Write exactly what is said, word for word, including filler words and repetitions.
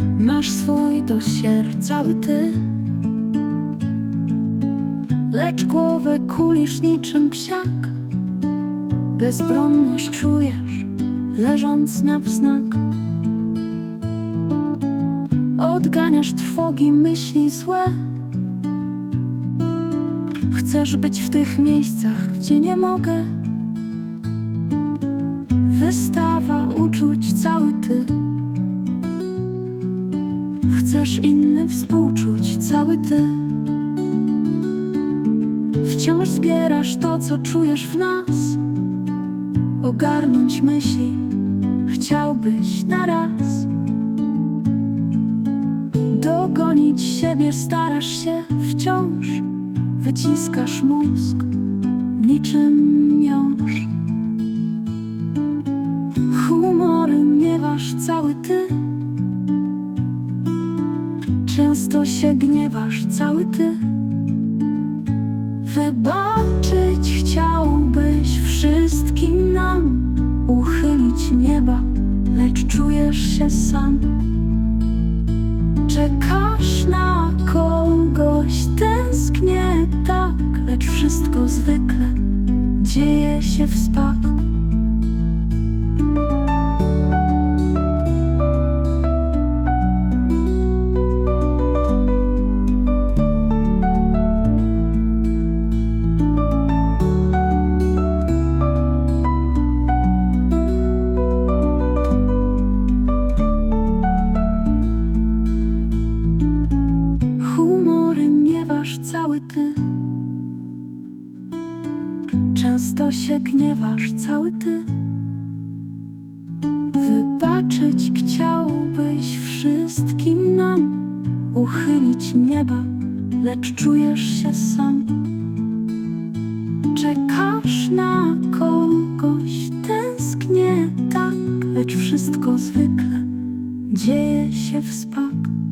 Masz swój dosier cały ty, lecz głowę kulisz niczym psiak. Bezbronność czujesz, leżąc na wznak. Odganiasz trwogi, myśli złe. Chcesz być w tych miejscach, gdzie nie mogę. Wystawa uczuć cały ty. Chcesz inny współczuć cały ty. Wciąż zbierasz to, co czujesz w nas. Ogarnąć myśli chciałbyś na raz. Dogonić siebie starasz się wciąż. Wyciskasz mózg niczym miąższ. Humory miewasz cały ty. Często się gniewasz cały ty. Wybaczyć chciałbyś wszystkim nam, uchylić nieba, lecz czujesz się sam. Czekasz na kogoś, tęsknię tak, lecz wszystko zwykle dzieje się w spak. Cały ty. Często się gniewasz cały ty. Wybaczyć chciałbyś wszystkim nam, uchylić nieba, lecz czujesz się sam. Czekasz na kogoś, tęsknię tak, lecz wszystko zwykle dzieje się w spak.